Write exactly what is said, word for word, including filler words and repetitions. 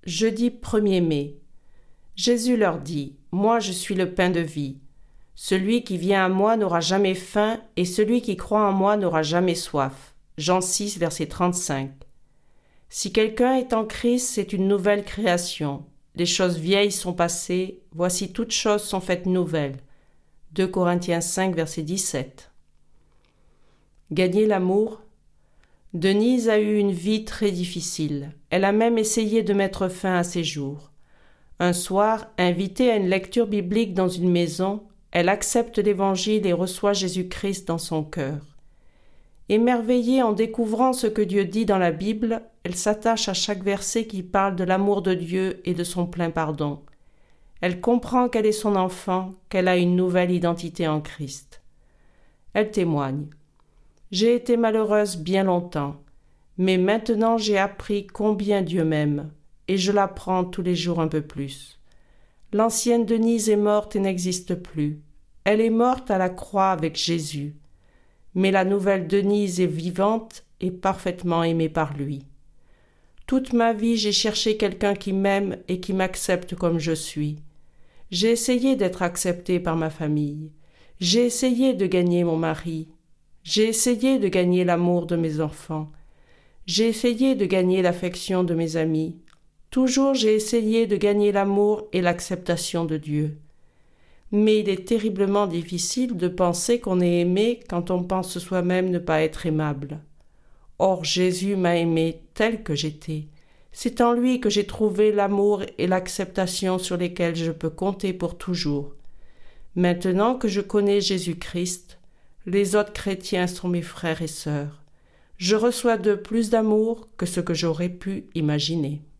Jeudi premier mai. Jésus leur dit : « Moi je suis le pain de vie. Celui qui vient à moi n'aura jamais faim, et celui qui croit en moi n'aura jamais soif. » Jean six, verset trente-cinq. Si quelqu'un est en Christ, c'est une nouvelle création. Les choses vieilles sont passées, voici toutes choses sont faites nouvelles. deux Corinthiens cinq, verset dix-sept. Gagner l'amour. Denise a eu une vie très difficile. Elle a même essayé de mettre fin à ses jours. Un soir, invitée à une lecture biblique dans une maison, elle accepte l'Évangile et reçoit Jésus-Christ dans son cœur. Émerveillée en découvrant ce que Dieu dit dans la Bible, elle s'attache à chaque verset qui parle de l'amour de Dieu et de son plein pardon. Elle comprend qu'elle est son enfant, qu'elle a une nouvelle identité en Christ. Elle témoigne : « J'ai été malheureuse bien longtemps, mais maintenant j'ai appris combien Dieu m'aime, et je l'apprends tous les jours un peu plus. L'ancienne Denise est morte et n'existe plus. Elle est morte à la croix avec Jésus. Mais la nouvelle Denise est vivante et parfaitement aimée par lui. Toute ma vie, j'ai cherché quelqu'un qui m'aime et qui m'accepte comme je suis. J'ai essayé d'être acceptée par ma famille. J'ai essayé de gagner mon mari. J'ai essayé de gagner l'amour de mes enfants. J'ai essayé de gagner l'affection de mes amis. Toujours j'ai essayé de gagner l'amour et l'acceptation de Dieu. Mais il est terriblement difficile de penser qu'on est aimé quand on pense soi-même ne pas être aimable. Or Jésus m'a aimé tel que j'étais. C'est en lui que j'ai trouvé l'amour et l'acceptation sur lesquels je peux compter pour toujours. Maintenant que je connais Jésus-Christ, les autres chrétiens sont mes frères et sœurs. Je reçois d'eux plus d'amour que ce que j'aurais pu imaginer.